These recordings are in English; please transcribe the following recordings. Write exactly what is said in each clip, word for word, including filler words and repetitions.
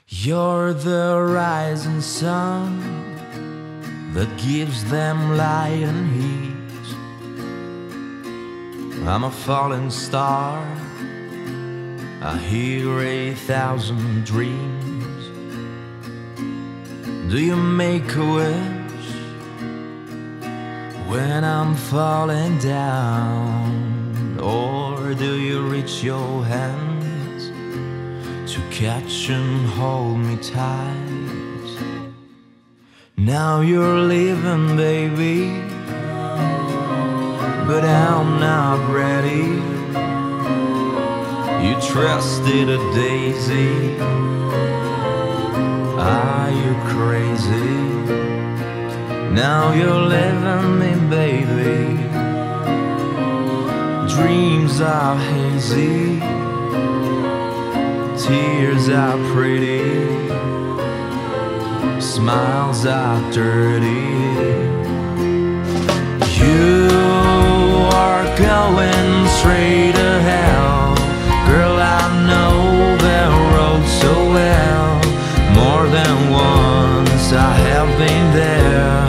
You're the rising sun that gives them light and heat. I'm a falling star, I hear a thousand dreams. Do you make a wish when I'm falling down? Or do you reach your hands to catch and hold me tight? Now you're leaving, baby, but I'm not ready. You trusted a daisy, are you crazy? Now you're leaving me, baby. Dreams are hazy, tears are pretty, smiles are dirty. You are going straight to hell, girl, I know the road so well. More than once I have been there.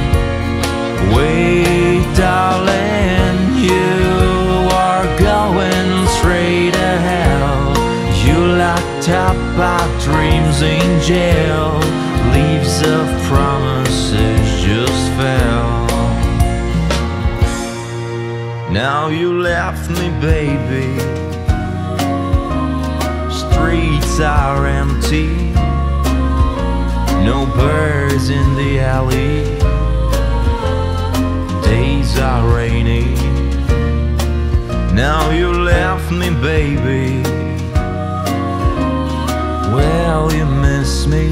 Wait, darling, you are going straight to hell. You locked up our dreams in jail. Leaves of promises just fell. Now you left me, baby. Streets are empty, no birds in the alley. Days are rainy. Now you left me, baby. Well, you miss me.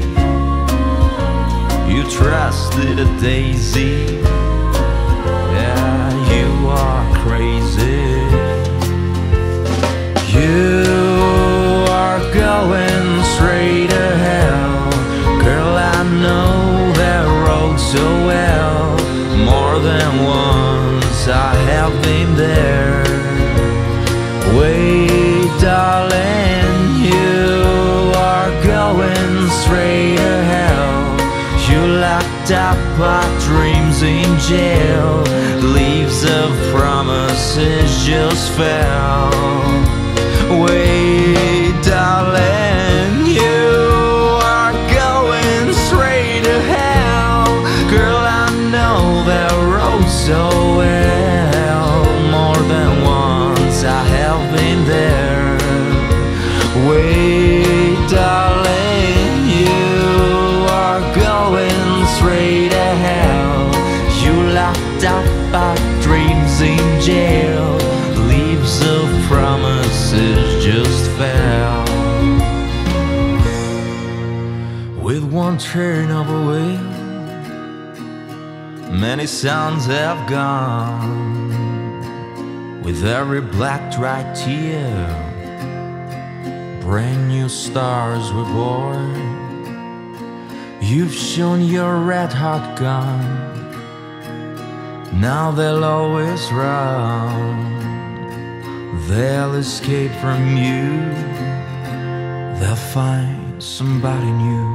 You trusted a daisy. Yeah, you are crazy. You are going straight to hell, girl, I know that road so well. More than once I have been there. Wait, darling, you are going straight to hell. You locked up our dreams in jail. Leaves of promises just fell. Wait, darling, you are going straight to hell, girl, I know that road so well. More than once I have been there. Wait, darling, you are going straight to hell. You locked up our dreams in jail. Leaves of promises just fell. With one turn of a wheel, many sounds have gone. With every black dry tear, brand new stars were born. You've shown your red hot gun, now they'll always run. They'll escape from you, they'll find somebody new.